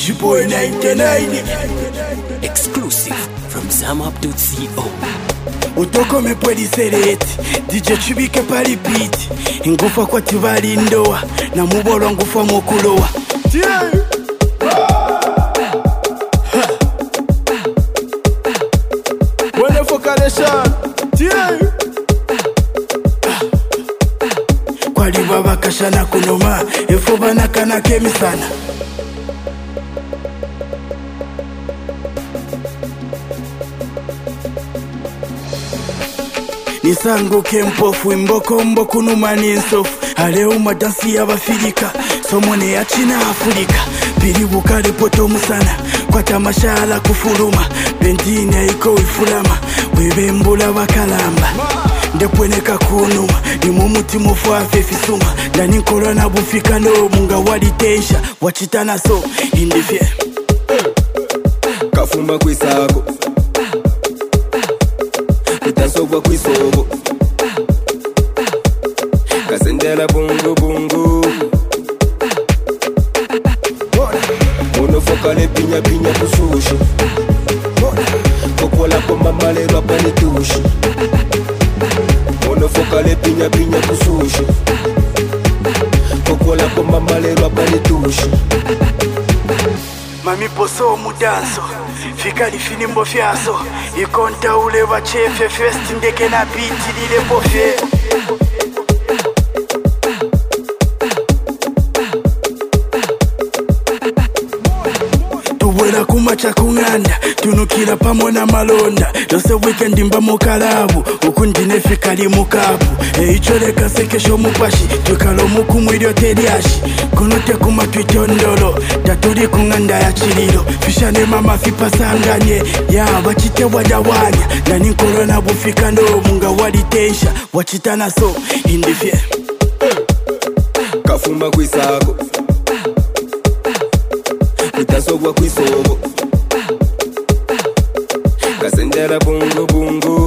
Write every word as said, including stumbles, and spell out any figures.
Boy ninety-nine exclusive from zamap dot co. Utoko mepwedi sereti D J Chibike pali beat Ngufa kwa tibali ndoa na mubolo ngufa mokulowa yeah. Wene fokaleshan yeah. Kwa liba bakashana kunoma Efo banakana kemisana Nisangu kempofu imboko mboko numani nsofu Aleo madansi ya bafirika Somone ya China Afrika Pili bukale poto musana Kwa tamashala kufuruma Bendine iko ifulama Webe mbula wakalamba Ndepweneka kunuma Ni mumuti mufu afefisuma Ndani korona bufika no Munga wali teisha Wachitana so Indifye Kafumba kwisago Kutasogwa kwisobo Kasendela bungu bungu Monofokale pinya pinya kusushi Kokola pomba malero apani tushi Monofokale pinya pinya kusushi Kokola pomba malero apani tushi Mami poso mudanso Fika lifinimbo fiaso Ikonta ule wachefe Fest ndeke na biti lile pofe Tuwela kumacha kunganda Tunukila pamona malonda Lose weekend mba mokalabu Ukundine fika li mukapu E icholeka sekesho mupashi Tukalo muku mwilio teriashi Kunote kuma twitondolo Taturi kunganda ya chililo Fishane mama fipa sanganye Ya wachite wadawanya Nani korona bufika ndo Munga wali teisha Wachitana so Indifye Kafumba kwisago Kutasogwa kwisobo Kasendera bungu bungu